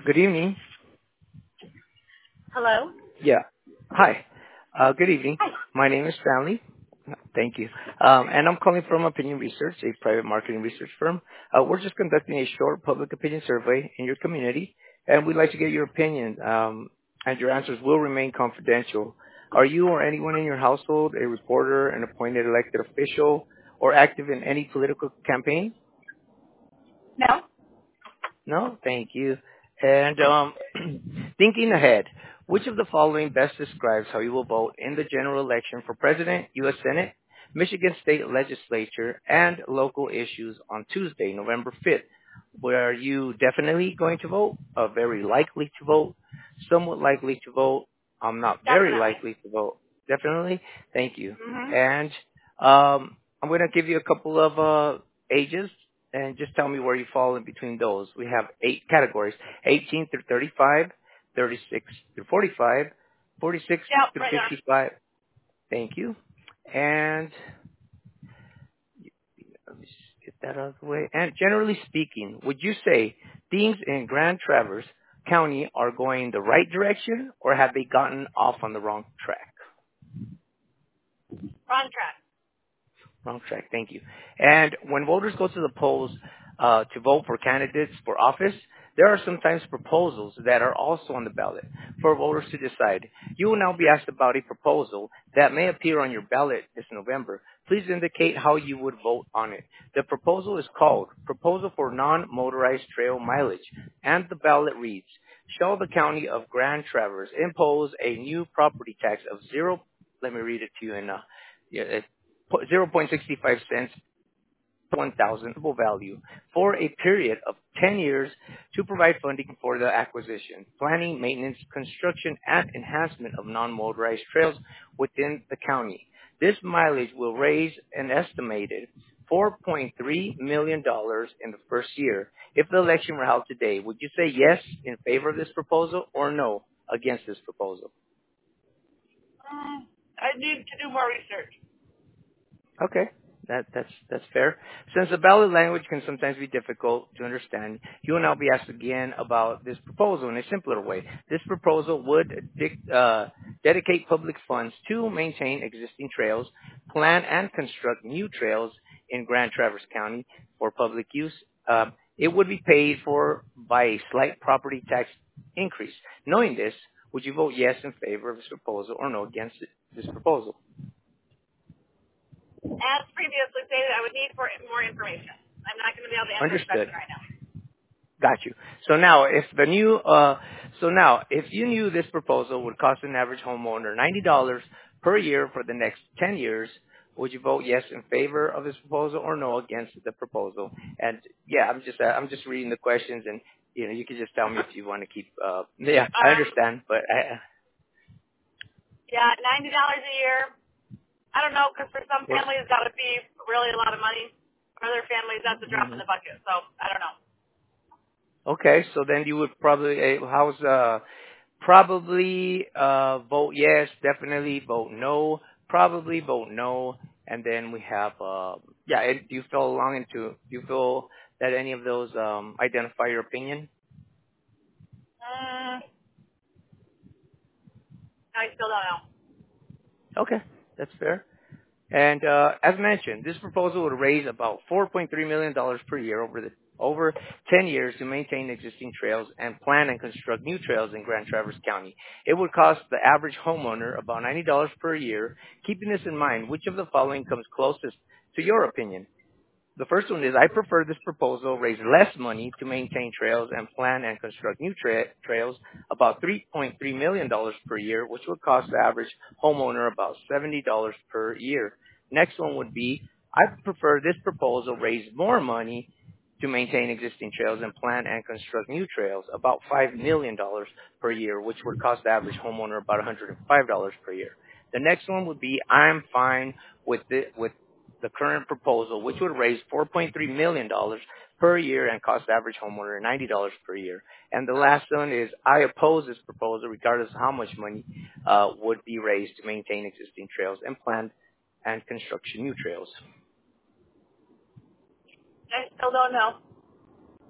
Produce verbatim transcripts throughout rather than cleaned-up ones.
Good evening. Hello? Yeah. Hi. Uh, good evening. Hi. My name is Stanley. Thank you. Um, and I'm calling from Opinion Research, a private marketing research firm. Uh, we're just conducting a short public opinion survey in your community, and we'd like to get your opinion, um, and your answers will remain confidential. Are you or anyone in your household a reporter, an appointed elected official, or active in any political campaign? No? No, thank you. And um, thinking ahead, which of the following best describes how you will vote in the general election for President, U S. Senate, Michigan State Legislature, and local issues on Tuesday, November fifth? Were you definitely going to vote, uh, very likely to vote, somewhat likely to vote, I'm not very Definitely. likely to vote? Definitely? Thank you. Mm-hmm. And um, I'm going to give you a couple of uh, ages and just tell me where you fall in between those. We have eight categories: eighteen through thirty-five, thirty-six through forty-five, forty-six Yep, through right there. fifty-five. Thank you. And let me just get that out of the way. And generally speaking, would you say things in Grand Traverse County are going the right direction, or have they gotten off on the wrong track? Wrong track. Wrong track. Thank you. And when voters go to the polls uh, to vote for candidates for office, there are sometimes proposals that are also on the ballot for voters to decide. You will now be asked about a proposal that may appear on your ballot this November. Please indicate how you would vote on it. The proposal is called Proposal for Non-Motorized Trail Mileage, and the ballot reads, shall the County of Grand Traverse impose a new property tax of zero, let me read it to you in uh, yeah, zero point six five cents per one thousand value for a period of ten years to provide funding for the acquisition, planning, maintenance, construction, and enhancement of non-motorized trails within the county. This mileage will raise an estimated four point three million dollars in the first year. If the election were held today, would you say yes in favor of this proposal or no against this proposal? Mm, I need to do more research. Okay. That, that's, that's fair. Since the ballot language can sometimes be difficult to understand, you will now be asked again about this proposal in a simpler way. This proposal would dic- uh, dedicate public funds to maintain existing trails, plan and construct new trails in Grand Traverse County for public use. Um, it would be paid for by a slight property tax increase. Knowing this, would you vote yes in favor of this proposal or no against it, this proposal? As previously stated, I would need for more information. I'm not going to be able to answer this Understood. question right now. Got you. So now, if the new, uh, so now, if you knew this proposal would cost an average homeowner ninety dollars per year for the next ten years, would you vote yes in favor of this proposal or no against the proposal? And yeah, I'm just, uh, I'm just reading the questions, and you know, you can just tell me if you want to keep. Uh, yeah, I Um, understand, but I, yeah, ninety dollars a year. I don't know, because for some we're, families that would be really a lot of money. For other families, that's a drop in mhm. the bucket. So I don't know. Okay, so then you would probably, uh, how's uh probably uh, vote yes, definitely vote no, probably vote no, and then we have uh, yeah. And do you feel along into? Do you feel that any of those um, identify your opinion? Mm, I still don't know. Okay, that's fair. And uh, as mentioned, this proposal would raise about four point three million dollars per year over the over ten years to maintain existing trails and plan and construct new trails in Grand Traverse County. It would cost the average homeowner about ninety dollars per year. Keeping this in mind, which of the following comes closest to your opinion? The first one is, I prefer this proposal raise less money to maintain trails and plan and construct new tra- trails, about three point three million dollars per year, which would cost the average homeowner about seventy dollars per year. Next one would be, I prefer this proposal raise more money to maintain existing trails and plan and construct new trails, about five million dollars per year, which would cost the average homeowner about one hundred five dollars per year. The next one would be, I'm fine with the, with the current proposal, which would raise four point three million dollars per year and cost the average homeowner ninety dollars per year. And the last one is, I oppose this proposal regardless of how much money uh, would be raised to maintain existing trails and plan and construction new trails. I still don't know.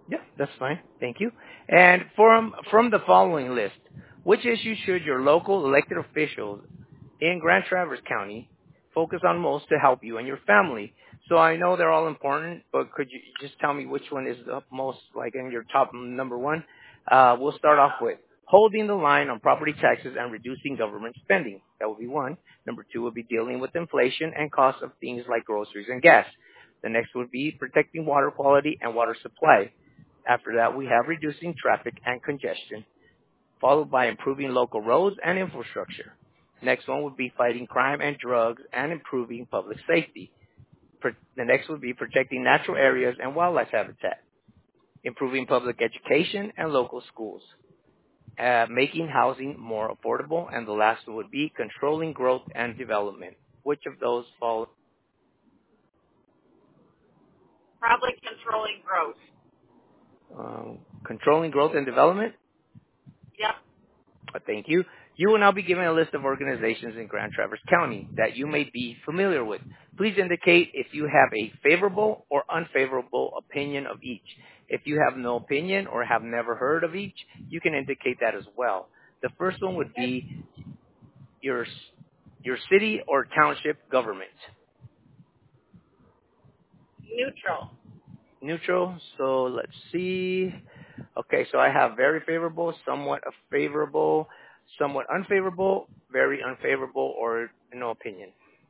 Yeah, that's fine. Thank you. And from from the following list, which issues should your local elected officials in Grand Traverse County focus on most to help you and your family? So I know they're all important, but could you just tell me which one is the most, like, in your top number one? Uh, we'll start off with holding the line on property taxes and reducing government spending. That would be one. Number two would be dealing with inflation and costs of things like groceries and gas. The next would be protecting water quality and water supply. After that, we have reducing traffic and congestion, followed by improving local roads and infrastructure. Next one would be fighting crime and drugs and improving public safety. The next would be protecting natural areas and wildlife habitat, improving public education and local schools, uh, making housing more affordable, and the last one would be controlling growth and development. Which of those fall? Probably controlling growth. Um, controlling growth and development? Yep. Uh, Thank you. You will now be given a list of organizations in Grand Traverse County that you may be familiar with. Please indicate if you have a favorable or unfavorable opinion of each. If you have no opinion or have never heard of each, you can indicate that as well. The first one would be your your city or township government. Neutral. Neutral. So let's see. Okay, so I have very favorable, somewhat favorable, somewhat unfavorable, very unfavorable, or no opinion.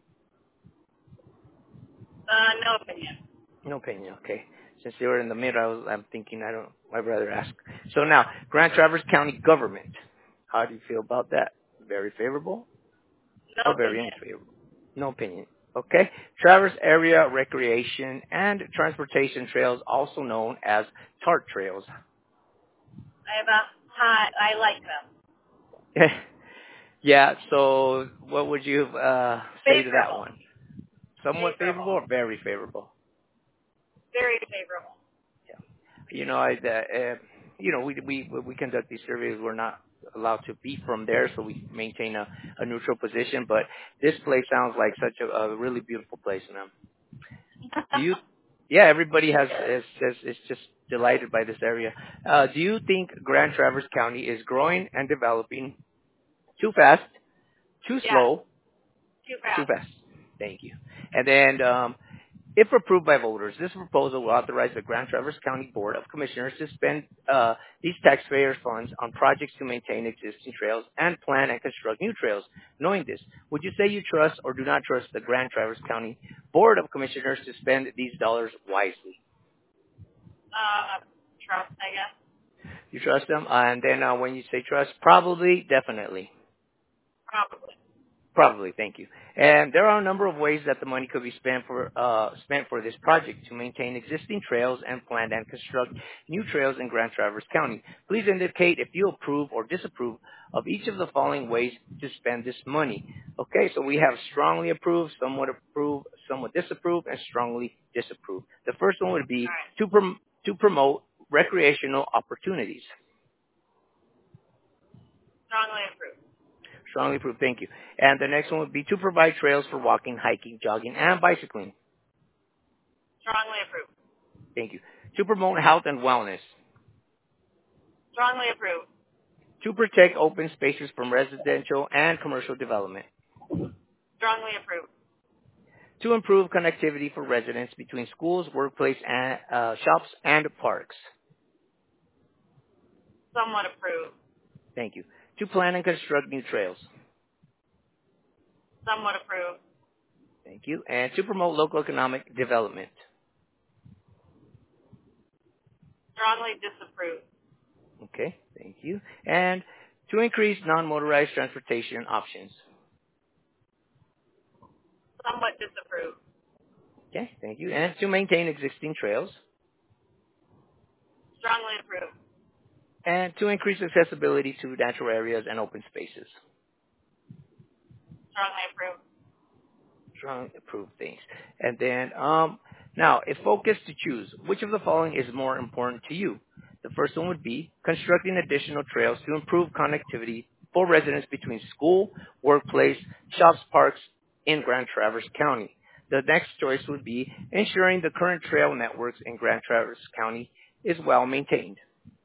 Uh, no opinion. No opinion. Okay. Since they were in the middle, I was, I'm thinking I don't. I'd rather ask. So now, Grand Traverse County government. How do you feel about that? Very favorable No or very opinion. unfavorable? No opinion. Okay. Traverse Area Recreation and Transportation Trails, also known as TART trails. I have a high. I like them. Yeah. So, what would you uh, say to that Favorable. one? Somewhat favorable Favorable. or very favorable? Very favorable. You know, I, uh, uh, you know, we we we conduct these surveys. We're not allowed to be from there, so we maintain a, a neutral position. But this place sounds like such a, a really beautiful place, man. Do you? Yeah, everybody has is is, is just delighted by this area. Uh, do you think Grand Traverse County is growing and developing too fast, too Yeah. slow, Too too fast. fast? Thank you. And then, um, if approved by voters, this proposal will authorize the Grand Traverse County Board of Commissioners to spend uh, these taxpayer funds on projects to maintain existing trails and plan and construct new trails. Knowing this, would you say you trust or do not trust the Grand Traverse County Board of Commissioners to spend these dollars wisely? Uh, trust, I guess. You trust them? Uh, and then uh, when you say trust, probably, definitely. Probably. Probably, thank you. And there are a number of ways that the money could be spent for uh, spent for this project to maintain existing trails and plan and construct new trails in Grand Traverse County. Please indicate if you approve or disapprove of each of the following ways to spend this money. Okay, so we have strongly approve, somewhat approve, somewhat disapprove, and strongly disapprove. The first one would be All right. to prom- to promote recreational opportunities. Strongly approved. Strongly approved. Thank you. And the next one would be to provide trails for walking, hiking, jogging, and bicycling. Strongly approved. Thank you. To promote health and wellness. Strongly approved. To protect open spaces from residential and commercial development. Strongly approved. To improve connectivity for residents between schools, workplace, and uh, shops, and parks. Somewhat approved. Thank you. To plan and construct new trails. Somewhat approved. Thank you. And to promote local economic development. Strongly disapproved. Okay, thank you. And to increase non-motorized transportation options. Somewhat disapproved. Okay, thank you. And to maintain existing trails. Strongly approved. And to increase accessibility to natural areas and open spaces. Strongly approved. Strong approved things. And then, um, now, if focused to choose, which of the following is more important to you? The first one would be constructing additional trails to improve connectivity for residents between school, workplace, shops, parks in Grand Traverse County. The next choice would be ensuring the current trail networks in Grand Traverse County is well maintained.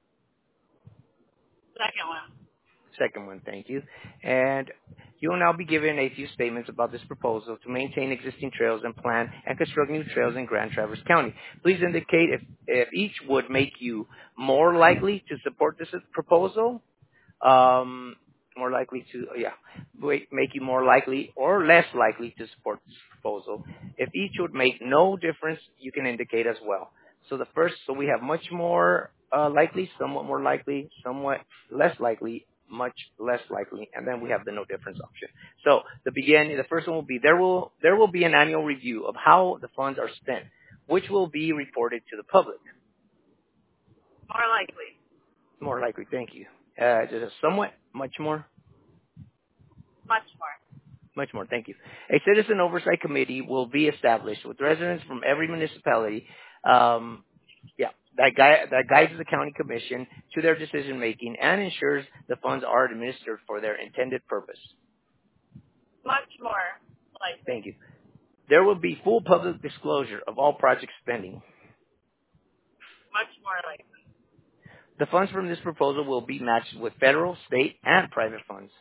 Second one. Second one, thank you. And you will now be given a few statements about this proposal to maintain existing trails and plan and construct new trails in Grand Traverse County. Please indicate if, if each would make you more likely to support this proposal, um, more likely to, yeah, wait, make you more likely or less likely to support this proposal. If each would make no difference, you can indicate as well. So the first, so we have much more uh, likely, somewhat more likely, somewhat less likely, much less likely, and then we have the no difference option. So the beginning, the first one will be there will there will be an annual review of how the funds are spent, which will be reported to the public. More likely. More likely, thank you. Uh, just somewhat, much more. Much more. Much more, thank you. A citizen oversight committee will be established with residents from every municipality. Um, yeah, that, gui- that guides the county commission to their decision making and ensures the funds are administered for their intended purpose. Much more likely. Thank you. There will be full public disclosure of all project spending. Much more likely. The funds from this proposal will be matched with federal, state, and private funds.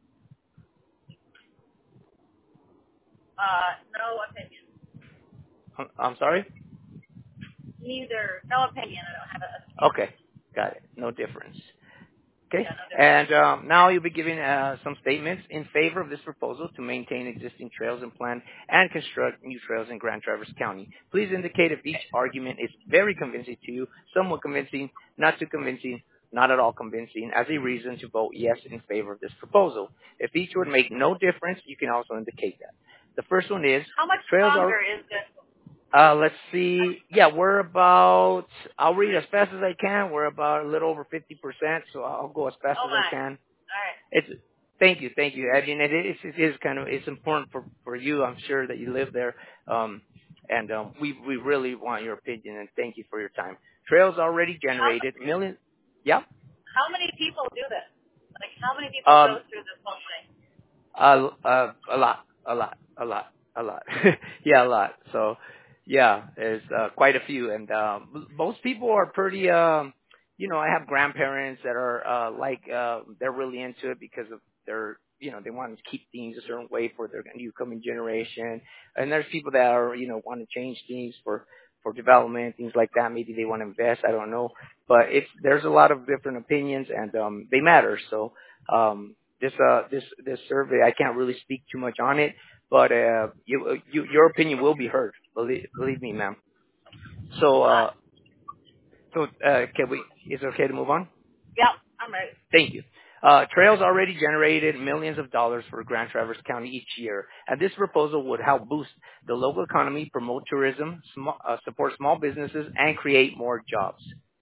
Uh, no opinion. I'm I'm sorry? Neither. No opinion. I don't have a. Okay, got it. No difference. Okay, Yeah, no difference. and um, now you'll be giving uh, some statements in favor of this proposal to maintain existing trails and plan and construct new trails in Grand Traverse County. Please indicate if each argument is very convincing to you, somewhat convincing, not too convincing, not at all convincing, as a reason to vote yes in favor of this proposal. If each would make no difference, you can also indicate that. The first one is How much trails longer are. is this? Uh, let's see. Yeah, we're about, I'll read as fast as I can. We're about a little over fifty percent, so I'll go as fast Oh as I my. can. All right. It's, thank you, thank you. I mean, it is, it is kind of, it's important for, for you, I'm sure, that you live there. Um, and um, we, we really want your opinion, and thank you for your time. Trails already generated, How, millions, yeah? how many people do this? Like, how many people Um, go through this whole thing? Uh, uh, a lot, a lot, a lot, a lot. Yeah, a lot. So, yeah, there's uh, quite a few, and um, m- most people are pretty. Um, you know, I have grandparents that are uh, like uh, they're really into it because of their. You know, they want to keep things a certain way for their new coming generation, and there's people that are you know want to change things for for development, things like that. Maybe they want to invest. I don't know, but it's there's a lot of different opinions, and um, they matter. So. Um, This uh this this survey, I can't really speak too much on it, but uh you, you your opinion will be heard. Believe believe me, ma'am. So uh so uh can we? Is it okay to move on? Yep, I'm ready. Thank you. Uh, trails already generated millions of dollars for Grand Traverse County each year, and this proposal would help boost the local economy, promote tourism, sm- uh, support small businesses, and create more jobs.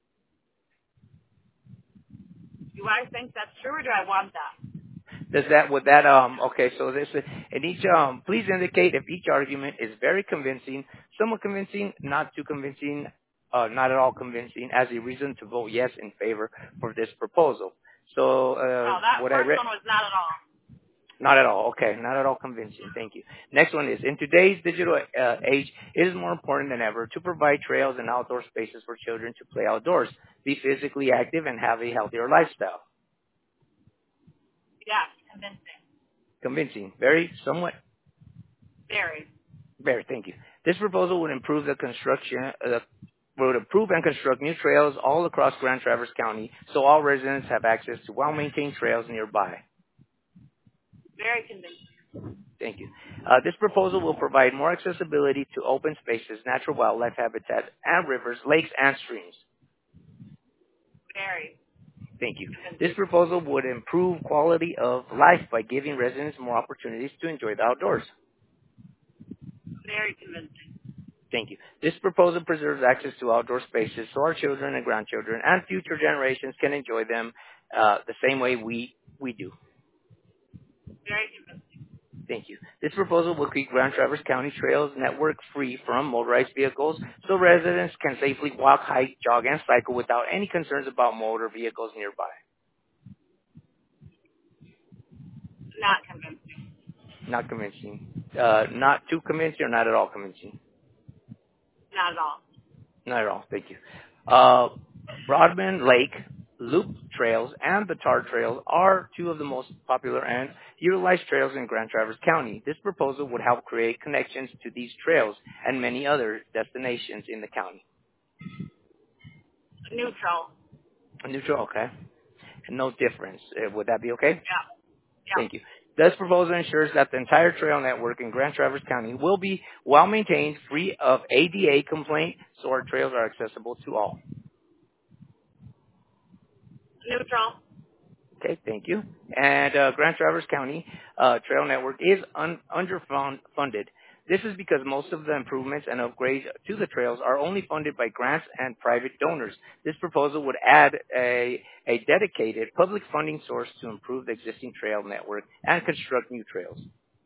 Do I think that's true, or do I want that? Does that, would that, um, okay, so this, and each, um, please indicate if each argument is very convincing, somewhat convincing, not too convincing, uh, not at all convincing, as a reason to vote yes in favor for this proposal. So, uh, No, that what I first read, one was not at all. not at all, okay, not at all convincing, thank you. Next one is, in today's digital uh, age, it is more important than ever to provide trails and outdoor spaces for children to play outdoors, be physically active, and have a healthier lifestyle. Yes, convincing. Convincing, very, somewhat. Very. Very, thank you. This proposal would improve the construction, uh, would improve and construct new trails all across Grand Traverse County, so all residents have access to well-maintained trails nearby. Very convincing. Thank you. Uh, this proposal will provide more accessibility to open spaces, natural wildlife habitat, and rivers, lakes, and streams. Very. Thank you. This proposal would improve quality of life by giving residents more opportunities to enjoy the outdoors. Very convincing. Thank you. This proposal preserves access to outdoor spaces so our children and grandchildren and future generations can enjoy them uh, the same way we, we do. Very convincing. Thank you. This proposal will keep Grand Traverse County Trails network free from motorized vehicles so residents can safely walk, hike, jog, and cycle without any concerns about motor vehicles nearby. Not convincing. Not convincing. Uh, not too convincing or not at all convincing? Not at all. Not at all. Thank you. Uh, Broadman Lake, Loop Trails, and the Tar Trails are two of the most popular and utilized trails in Grand Traverse County. This proposal would help create connections to these trails and many other destinations in the county. Neutral. Neutral, okay. No difference. Uh, Would that be okay? Yeah. Yeah. Thank you. This proposal ensures that the entire trail network in Grand Traverse County will be well maintained, free of A D A complaint, so our trails are accessible to all. Neutral. Okay, thank you. And uh, Grand Traverse County uh, Trail Network is un- underfunded. This is because most of the improvements and upgrades to the trails are only funded by grants and private donors. This proposal would add a, a dedicated public funding source to improve the existing trail network and construct new trails.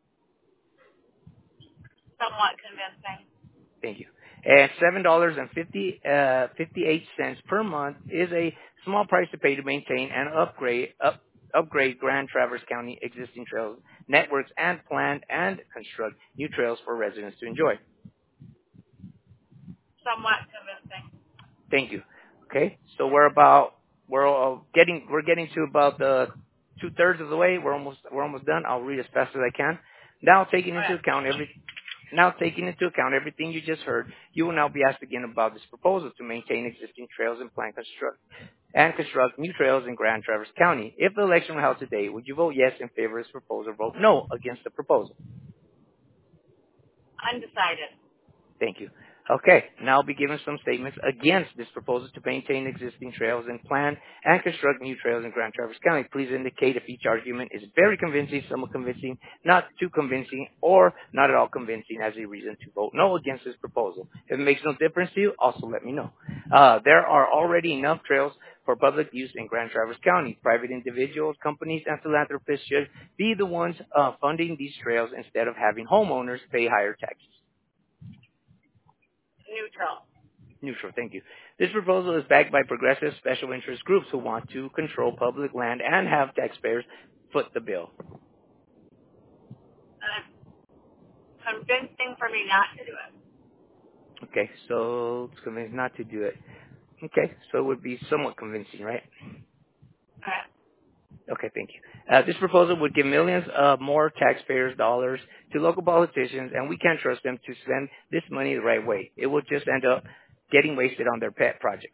Somewhat convincing. Thank you. And seven dollars and fifty-eight cents per month is a small price to pay to maintain and upgrade up, upgrade Grand Traverse County existing trails networks and plan and construct new trails for residents to enjoy. Somewhat convincing. Thank you. Okay, so we're about we're uh, getting we're getting to about the two thirds of the way. We're almost we're almost done. I'll read as fast as I can. Now taking into account every Now, taking into account everything you just heard, you will now be asked again about this proposal to maintain existing trails and plan construct and construct new trails in Grand Traverse County. If the election were held today, would you vote yes in favor of this proposal or vote no against the proposal? Undecided. Thank you. Okay, now I'll be giving some statements against this proposal to maintain existing trails and plan and construct new trails in Grand Traverse County. Please indicate if each argument is very convincing, somewhat convincing, not too convincing, or not at all convincing as a reason to vote no against this proposal. If it makes no difference to you, also let me know. Uh, there are already enough trails for public use in Grand Traverse County. Private individuals, companies, and philanthropists should be the ones uh, funding these trails instead of having homeowners pay higher taxes. Neutral. Neutral, thank you. This proposal is backed by progressive special interest groups who want to control public land and have taxpayers foot the bill. Uh, convincing for me not to do it. Okay, so it's convinced not to do it. Okay, so it would be somewhat convincing, right? Okay. Okay, thank you. Uh, this proposal would give millions of more taxpayers' dollars to local politicians, and we can't trust them to spend this money the right way. It will just end up getting wasted on their pet projects.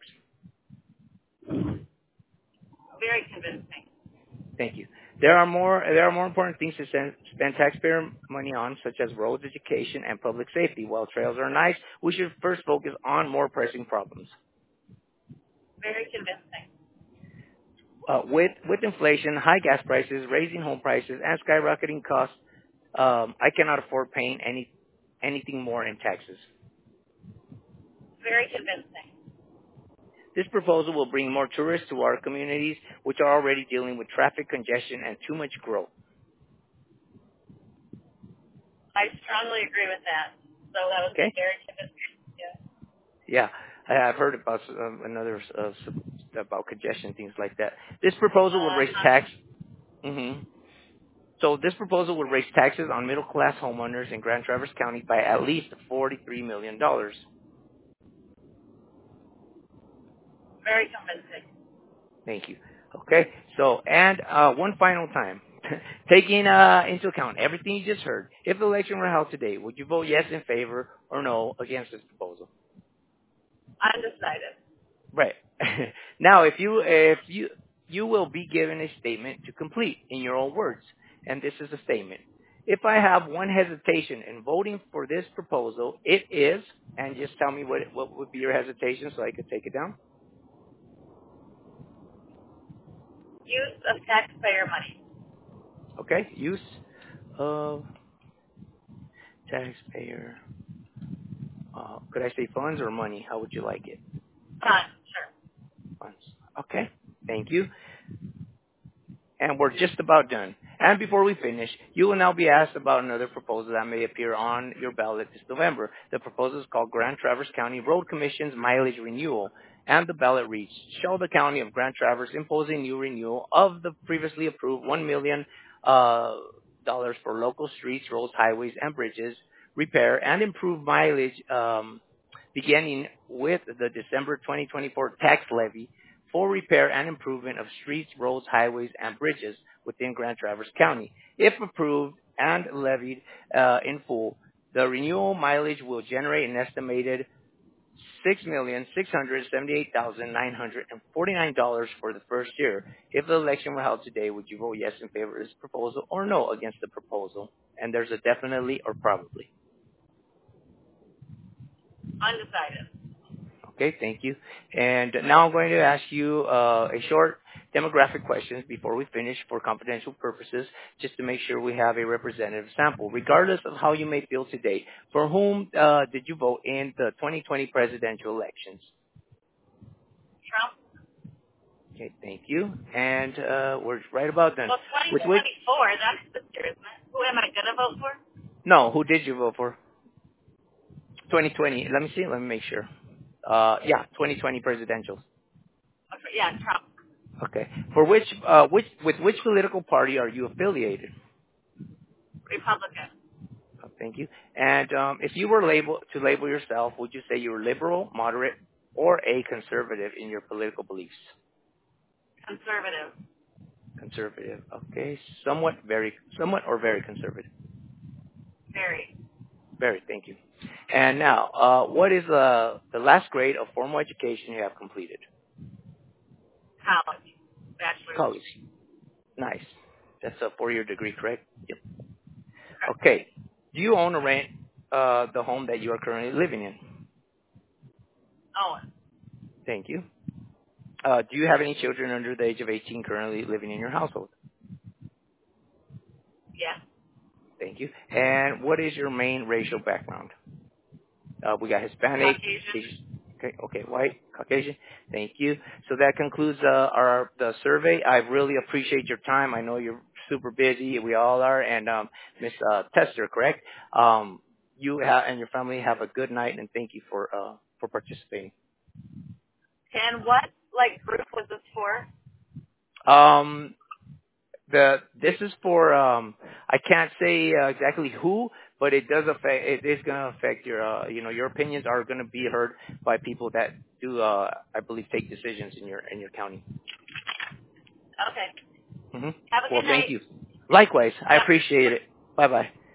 Very convincing. Thank you. There are more there are more important things to spend, spend taxpayer money on, such as roads, education, and public safety. While trails are nice, we should first focus on more pressing problems. Very convincing. Uh, with with inflation, high gas prices, raising home prices, and skyrocketing costs, um, I cannot afford paying any anything more in taxes. Very convincing. This proposal will bring more tourists to our communities, which are already dealing with traffic congestion and too much growth. I strongly agree with that. So that was Okay. very convincing. Yeah. Yeah, I- I've heard about um, another uh, some- about congestion, things like that. This proposal will raise Uh-huh. tax. Mm-hmm. So this proposal would raise taxes on middle-class homeowners in Grand Traverse County by at least forty-three million dollars. Very convincing. Thank you. Okay, so, and uh, one final time. Taking uh, into account everything you just heard, if the election were held today, would you vote yes in favor or no against this proposal? Undecided. Right. Now, if you if you you will be given a statement to complete in your own words, and this is a statement. If I have one hesitation in voting for this proposal, it is, and just tell me what what would be your hesitation so I could take it down. Use of taxpayer money. Okay. Use of taxpayer. Uh, could I say funds or money? How would you like it? Fun. Sure. Funds. Okay. Thank you. And we're just about done. And before we finish, you will now be asked about another proposal that may appear on your ballot this November. The proposal is called Grand Traverse County Road Commission's Mileage Renewal. And the ballot reads, shall the County of Grand Traverse impose a new renewal of the previously approved one million dollars uh, dollars for local streets, roads, highways, and bridges, repair, and improve mileage um, beginning with the December twenty twenty-four tax levy for repair and improvement of streets, roads, highways, and bridges within Grand Traverse County. If approved and levied uh, in full, the renewal mileage will generate an estimated six million six hundred seventy-eight thousand nine hundred forty-nine dollars for the first year. If the election were held today, would you vote yes in favor of this proposal or no against the proposal? And there's a definitely or probably. Undecided. Okay, thank you. And now I'm going to ask you uh, a short demographic questions before we finish for confidential purposes, just to make sure we have a representative sample. Regardless of how you may feel today, for whom uh, did you vote in the twenty twenty presidential elections? Trump. Okay, thank you. And uh, we're right about done. Well, With twenty which? twenty-four, that's the year, isn't it? Who am I going to vote for? No, who did you vote for? twenty twenty. Let me see. Let me make sure. Uh, yeah, twenty twenty presidentials. Okay, yeah, Trump. Okay. For which, uh, which, with which political party are you affiliated? Republican. Oh, thank you. And um, if you were label to label yourself, would you say you were liberal, moderate, or a conservative in your political beliefs? Conservative. Conservative. Okay. Somewhat, very, somewhat, or very conservative. Very. Very. Thank you. And now, uh, what is uh, the last grade of formal education you have completed? College. Bachelor's. College. Nice. That's a four-year degree, correct? Yep. Correct. Okay. Do you own or rent uh, the home that you are currently living in? Owen. Thank you. Uh, do you have any children under the age of eighteen currently living in your household? Yes. Thank you. And what is your main racial background? Uh, we got Hispanic. Caucasian. Asian, okay, okay, white, Caucasian. Thank you. So that concludes uh, our the survey. I really appreciate your time. I know you're super busy. We all are. And um, Miss uh, Tester, correct? Um, you ha- and your family have a good night, and thank you for uh, for participating. And what, like, group was this for? Um, the this is for um, I can't say uh, exactly who, but it does affect. It is going to affect your uh, you know your opinions are going to be heard by people that do uh, I believe take decisions in your in your county. Okay. Mm-hmm. Have a Well, good thank night. you. Likewise, I Yeah. appreciate it. Bye bye.